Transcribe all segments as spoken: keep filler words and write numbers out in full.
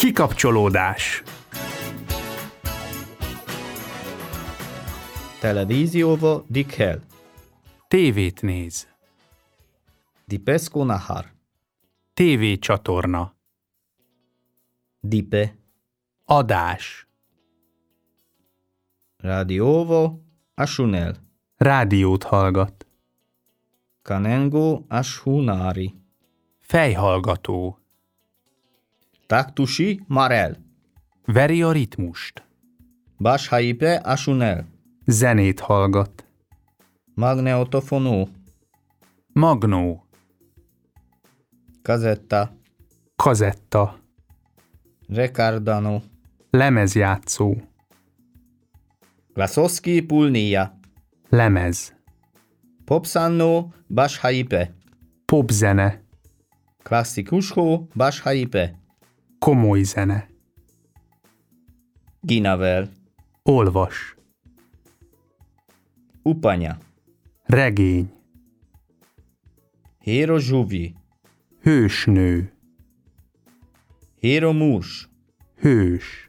Kikapcsolódás. Televízióvo dikhel. Tévét néz. Dipescu nahar. Tévécsatorna. Dipe. Adás. Rádióvo asunel. Rádiót hallgat. Kanengo ashunari. Fejhallgató. Taktusi marel. Veri a ritmust. Bashaipe asunel. Zenét hallgat. Magneotofonó. Magnó. Kazetta. Kazetta. Recordano. Lemezjátszó. Glasoski pulnia. Lemez. Popsanno bashaipe. Popzene. Klasszikusho bashaipe. Komoly zene. Ginavel. Olvas. Upanya. Regény. Hero zsuvi. Hősnő. Hero mus. Hős.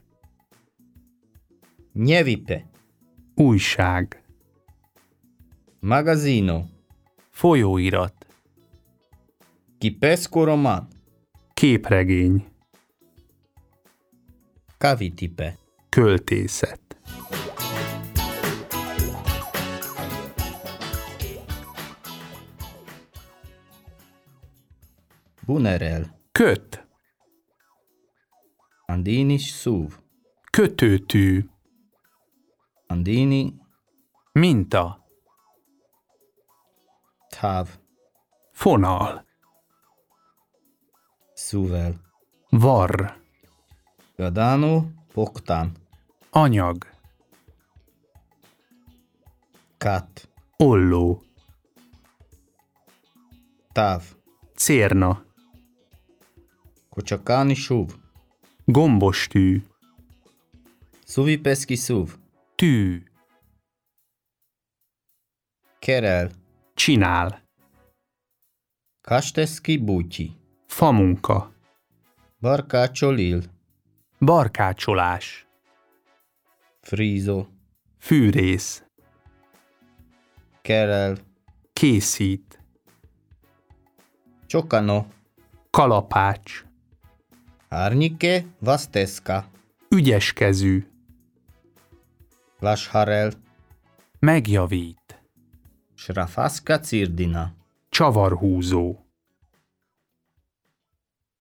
Nyevipe. Újság. Magazino. Folyóirat. Kipesco roman. Képregény. Kavitipe. Költészet. Bunerel. Köt. Andini szuv. Kötőtű. Andini Minta. táv. Fonal. Szuvel. Varr. Gadano poktan. Anyag. Kat. Olló. Táv. Cérna. Kocsakani suv. Gombostű. Suvipeszki szuv. Tű. Kerel. Csinál. Kasteszki butyi. Famunka. Barkácsolil. Barkácsolás. Frízo. Fűrész. Kerel. Készít. Csokano. Kalapács. Árnyike vaszteszka. Ügyeskezű. Lasharel. Megjavít. Srafaszka cirdina. Csavarhúzó.